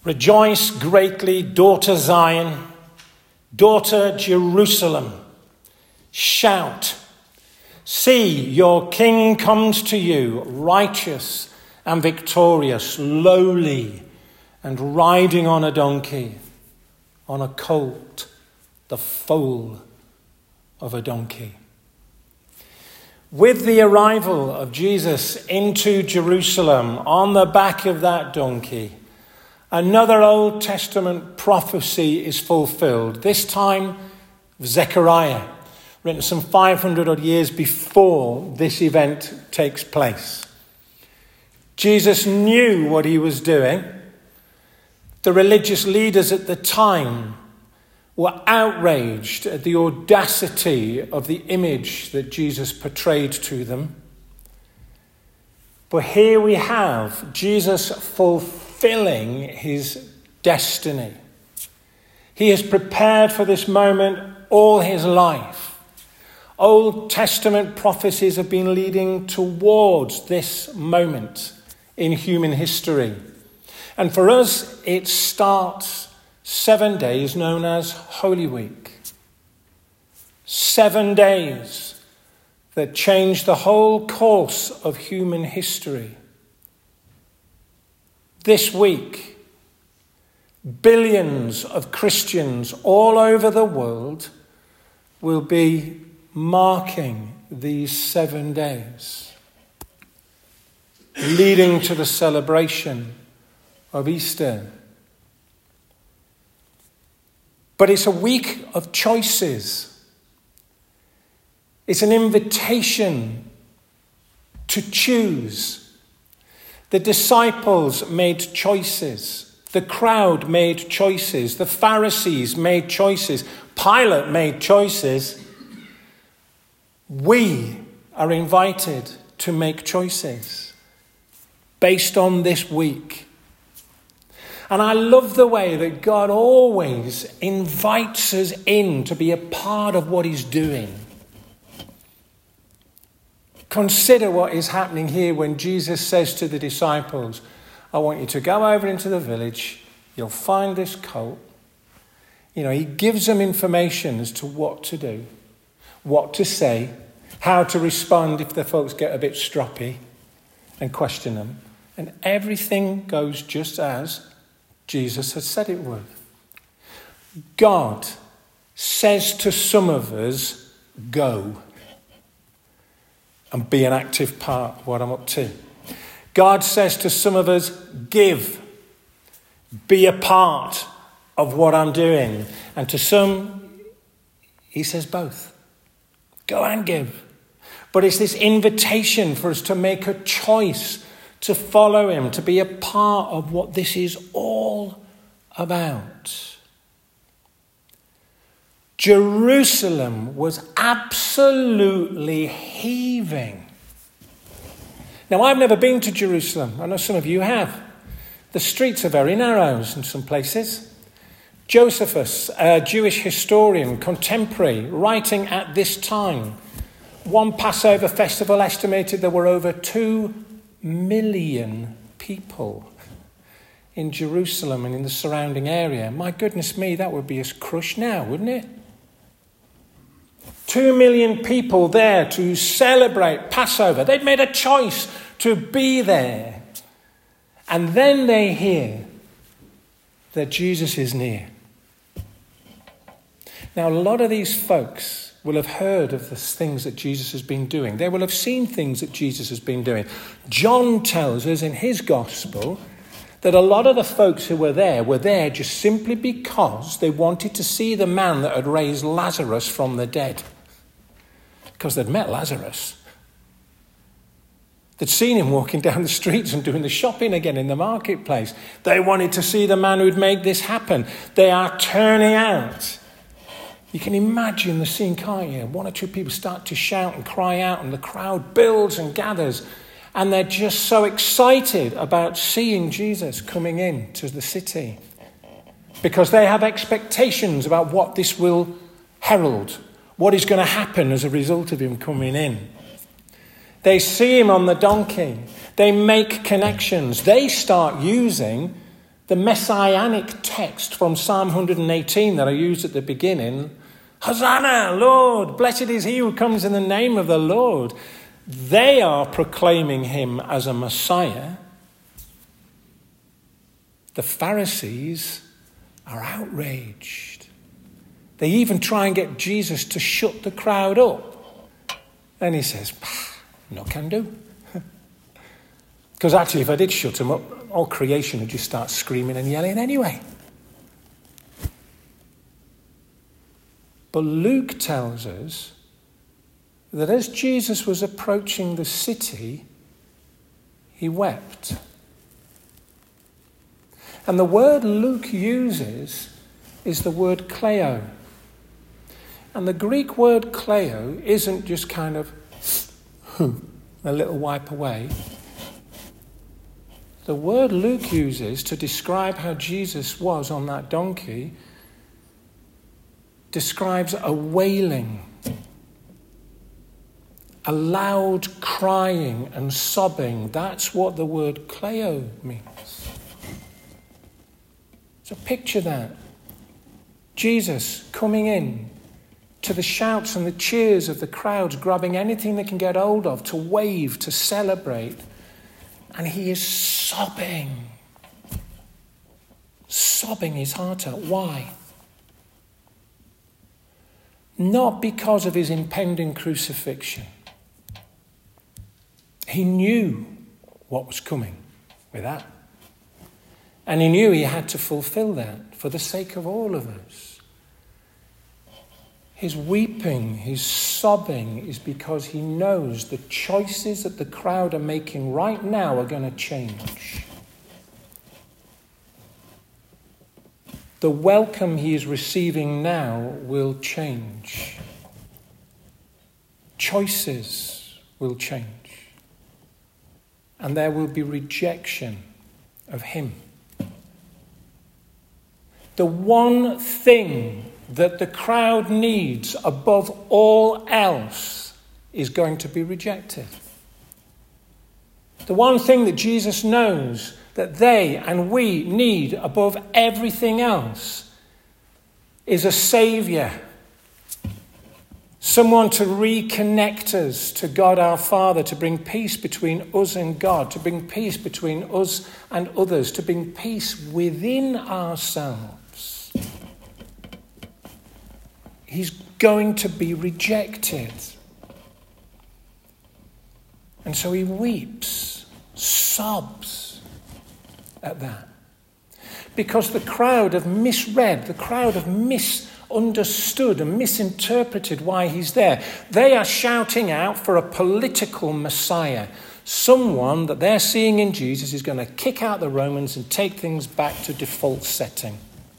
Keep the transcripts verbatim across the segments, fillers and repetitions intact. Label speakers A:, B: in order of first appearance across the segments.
A: Rejoice greatly, daughter Zion, daughter Jerusalem. Shout. See, your king comes to you, righteous and victorious, lowly and riding on a donkey, on a colt, the foal of a donkey. With the arrival of Jesus into Jerusalem on the back of that donkey, another Old Testament prophecy is fulfilled, this time Zechariah, written some five hundred odd years before this event takes place. Jesus knew what he was doing. The religious leaders at the time were outraged at the audacity of the image that Jesus portrayed to them. But here we have Jesus fulfilling his destiny. He has prepared for this moment all his life. Old Testament prophecies have been leading towards this moment in human history. And for us, it starts seven days known as Holy Week. Seven days that changed the whole course of human history. This week, billions of Christians all over the world will be marking these seven days, leading to the celebration of Easter. But it's a week of choices. It's an invitation to choose. The disciples made choices. The crowd made choices. The Pharisees made choices. Pilate made choices. We are invited to make choices based on this week. And I love the way that God always invites us in to be a part of what he's doing. Consider what is happening here when Jesus says to the disciples, I want you to go over into the village. You'll find this colt. You know, he gives them information as to what to do, what to say, how to respond if the folks get a bit stroppy and question them. And everything goes just as Jesus has said it would. God says to some of us, go and be an active part of what I'm up to. God says to some of us, give, be a part of what I'm doing. And to some, he says both. Go and give. But it's this invitation for us to make a choice to follow him, to be a part of what this is all about. Jerusalem was absolutely heaving. Now, I've never been to Jerusalem. I know some of you have. The streets are very narrow in some places. Josephus, a Jewish historian, contemporary, writing at this time, one Passover festival estimated there were over two million people in Jerusalem and in the surrounding area. My goodness me, that would be as crushed now, wouldn't it? Two million people there to celebrate Passover. They'd made a choice to be there. And then they hear that Jesus is near. Now, a lot of these folks will have heard of the things that Jesus has been doing. They will have seen things that Jesus has been doing. John tells us in his gospel that a lot of the folks who were there were there just simply because they wanted to see the man that had raised Lazarus from the dead. Because they'd met Lazarus. They'd seen him walking down the streets and doing the shopping again in the marketplace. They wanted to see the man who'd make this happen. They are turning out. You can imagine the scene, can't you? One or two people start to shout and cry out, and the crowd builds and gathers, and they're just so excited about seeing Jesus coming into the city because they have expectations about what this will herald, what is going to happen as a result of him coming in. They see him on the donkey. They make connections. They start using The messianic text from Psalm one eighteen that I used at the beginning, Hosanna, Lord, blessed is he who comes in the name of the Lord. They are proclaiming him as a Messiah. The Pharisees are outraged. They even try and get Jesus to shut the crowd up. And he says, no can do. Because actually, if I did shut them up, all creation would just start screaming and yelling anyway. But Luke tells us that as Jesus was approaching the city, he wept. And the word Luke uses is the word kleo. And the Greek word kleo isn't just kind of a little wipe away. The word Luke uses to describe how Jesus was on that donkey describes a wailing, a loud crying and sobbing. That's what the word kleo means. So picture that. Jesus coming in to the shouts and the cheers of the crowds, grabbing anything they can get hold of to wave, to celebrate. And he is sobbing, sobbing his heart out. Why? Not because of his impending crucifixion. He knew what was coming with that. And he knew he had to fulfill that for the sake of all of us. His weeping, his sobbing is because he knows the choices that the crowd are making right now are going to change. The welcome he is receiving now will change. Choices will change. And there will be rejection of him. The one thing that the crowd needs above all else is going to be rejected. The one thing that Jesus knows that they and we need above everything else is a saviour. Someone to reconnect us to God our Father, to bring peace between us and God, to bring peace between us and others, to bring peace within ourselves. He's going to be rejected. And so he weeps, sobs at that. Because the crowd have misread, the crowd have misunderstood and misinterpreted why he's there. They are shouting out for a political Messiah. Someone that they're seeing in Jesus is going to kick out the Romans and take things back to default setting.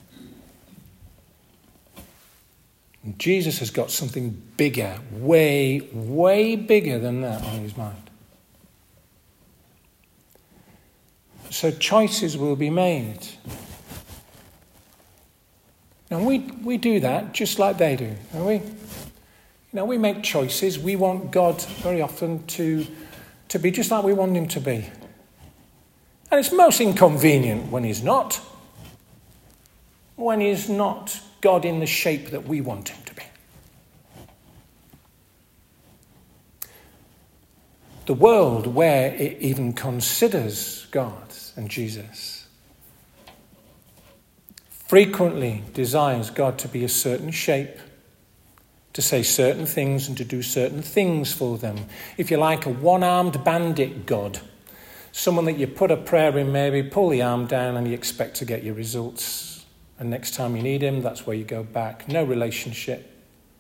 A: And Jesus has got something bigger, way, way bigger than that on his mind. So choices will be made. And we, we do that just like they do, don't we? You know, we make choices. We want God very often to, to be just like we want him to be. And it's most inconvenient when he's not. When he's not God in the shape that we want him to be. The world where it even considers God and Jesus frequently desires God to be a certain shape, to say certain things and to do certain things for them. If you like, a one-armed bandit God, someone that you put a prayer in, maybe pull the arm down and you expect to get your results. And next time you need him, that's where you go back. No relationship.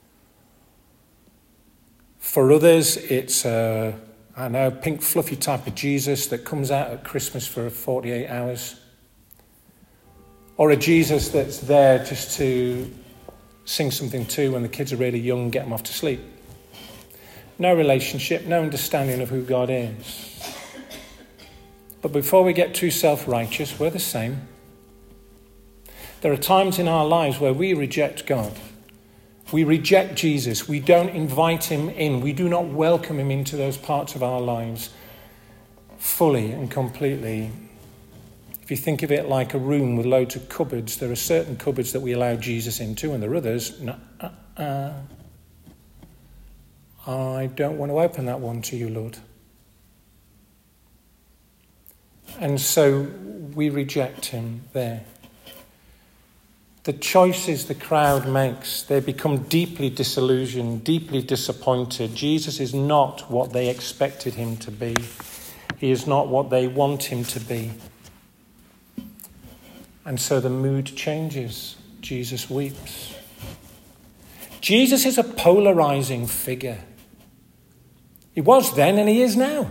A: For others, it's a, I don't know, pink fluffy type of Jesus that comes out at Christmas for forty-eight hours. Or a Jesus that's there just to sing something to when the kids are really young, get them off to sleep. No relationship, no understanding of who God is. But before we get too self-righteous, we're the same. There are times in our lives where we reject God. We reject Jesus. We don't invite him in. We do not welcome him into those parts of our lives fully and completely. If you think of it like a room with loads of cupboards, there are certain cupboards that we allow Jesus into, and there are others, no, uh-uh. I don't want to open that one to you, Lord. And so we reject him there. The choices the crowd makes, they become deeply disillusioned, deeply disappointed. Jesus is not what they expected him to be. He is not what they want him to be. And so the mood changes. Jesus weeps. Jesus is a polarizing figure. He was then and he is now.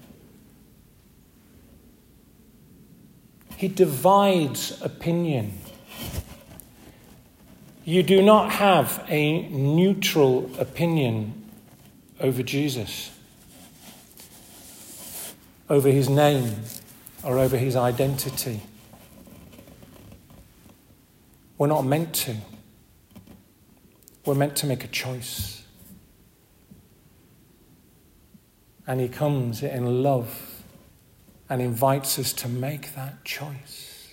A: He divides opinion. You do not have a neutral opinion over Jesus, over his name, or over his identity. We're not meant to. We're meant to make a choice. And he comes in love and invites us to make that choice.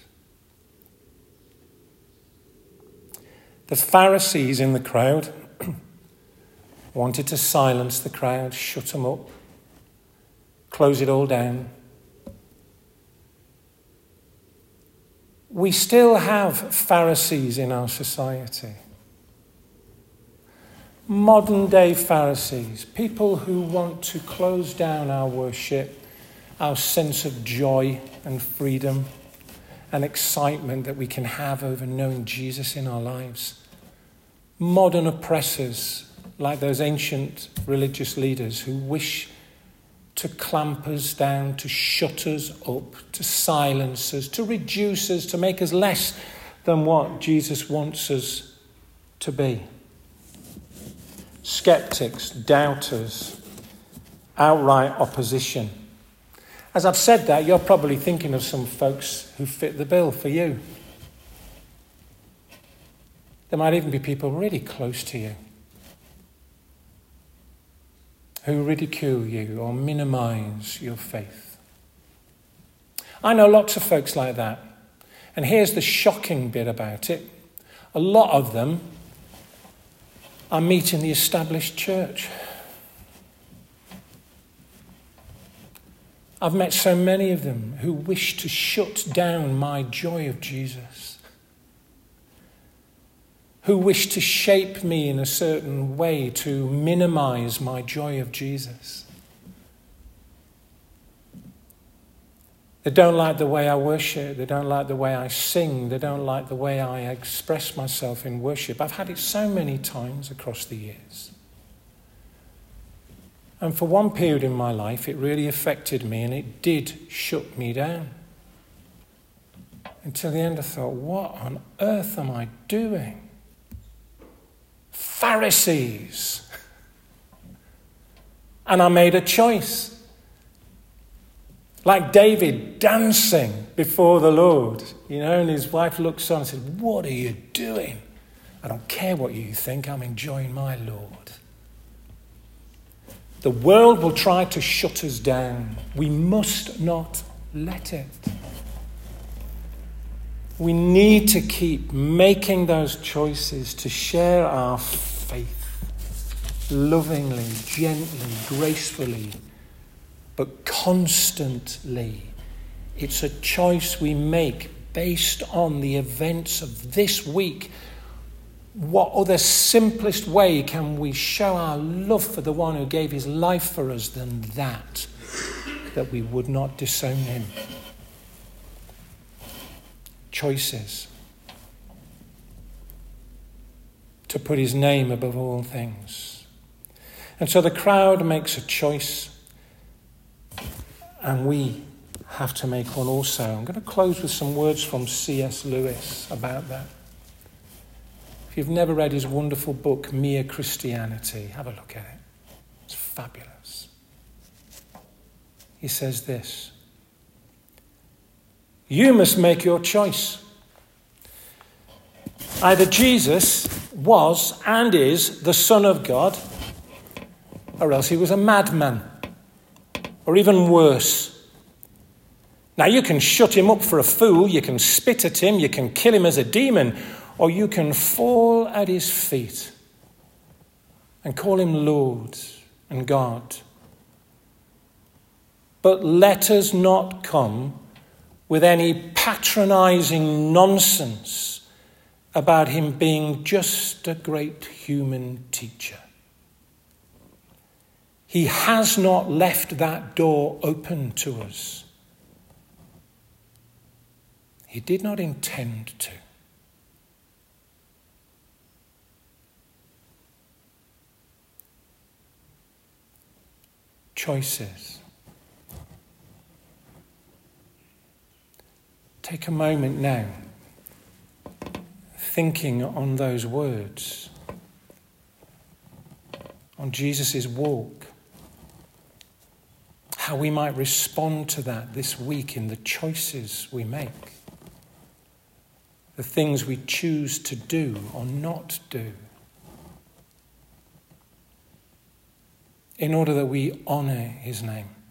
A: The Pharisees in the crowd wanted to silence the crowd, shut them up, close it all down. We still have Pharisees in our society. Modern day Pharisees, people who want to close down our worship, our sense of joy and freedom and excitement that we can have over knowing Jesus in our lives. Modern oppressors, like those ancient religious leaders who wish to clamp us down, to shut us up, to silence us, to reduce us, to make us less than what Jesus wants us to be. Skeptics, doubters, outright opposition. As I've said that, you're probably thinking of some folks who fit the bill for you. There might even be people really close to you who ridicule you or minimize your faith. I know lots of folks like that. And here's the shocking bit about it. A lot of them are meeting the established church. I've met so many of them who wish to shut down my joy of Jesus, who wish to shape me in a certain way to minimize my joy of Jesus. They don't like the way I worship. They don't like the way I sing. They don't like the way I express myself in worship. I've had it so many times across the years. And for one period in my life, it really affected me and it did shut me down. Until the end I thought, what on earth am I doing? Pharisees. And I made a choice. Like David dancing before the Lord, you know, and his wife looks on and said, what are you doing? I don't care what you think, I'm enjoying my Lord. The world will try to shut us down. We must not let it. We need to keep making those choices to share our faith lovingly, gently, gracefully, but constantly. It's a choice we make based on the events of this week. What other simplest way can we show our love for the one who gave his life for us than that, that we would not disown him? Choices. To put his name above all things. And so the crowd makes a choice. And we have to make one also. I'm going to close with some words from C S Lewis about that. If you've never read his wonderful book, Mere Christianity, have a look at it. It's fabulous. He says this: you must make your choice. Either Jesus was and is the Son of God, or else he was a madman. Or even worse, Now, you can shut him up for a fool, you can spit at him, you can kill him as a demon, or you can fall at his feet and call him Lord and God. But let us not come with any patronizing nonsense about him being just a great human teacher. He has not left that door open to us. He did not intend to. Choices. Take a moment now, thinking on those words, on Jesus' walk, how we might respond to that this week in the choices we make, the things we choose to do or not do, in order that we honour his name.